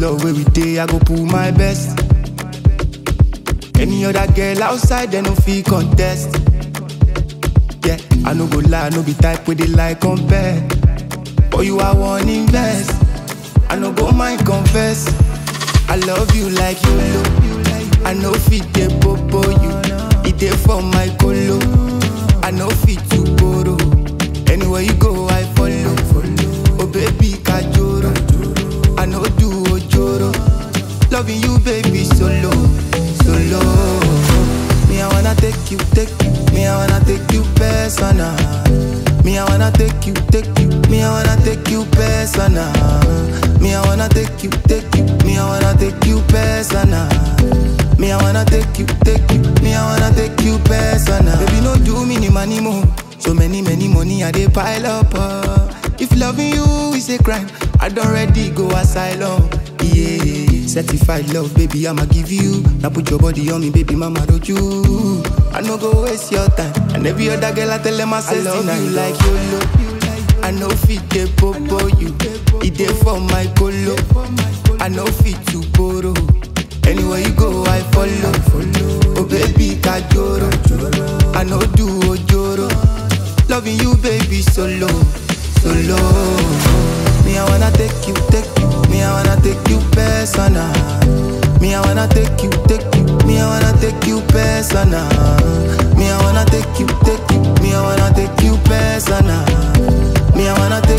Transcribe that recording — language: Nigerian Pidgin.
love every day, I go pull my best. Any other girl outside, they no feel contest. Yeah, I no go lie, no be type with the like compare. But you are one invest. I no go mind confess. I love you like you low. I know fit the popo you. It dey for my colo. I know fit to borrow. Anywhere you go, I follow. Oh baby, kajoro. I know do ojoro. Loving you, baby, solo. Me, I wanna take you. Me, I wanna take you personal. Me, I wanna take you. Me, I wanna take you personal. Me, I wanna take you. Me, I wanna take you personal. Me, I wanna take you. Me, I wanna take you personal. Baby, no do me ni money more. So many money I dey pile up. If loving you is a crime, I'd already go asylum. Yeah, certified love, baby, I'ma give you. Now put your body on me, baby, mama, don't you? I no go waste your time. And every other girl I tell them I love you like YOLO. I know fit the popo you. It dey for my colo. I know fit to borrow. Anywhere you go, I follow. Oh baby, kajoro. I know do ojoro. Loving you, baby, solo. Me, I wanna take you. Me, I wanna take you personal. Me, I wanna take you. Me, I wanna take you personal. Me, I wanna take you. Me, I wanna take you personal. Me, I wanna take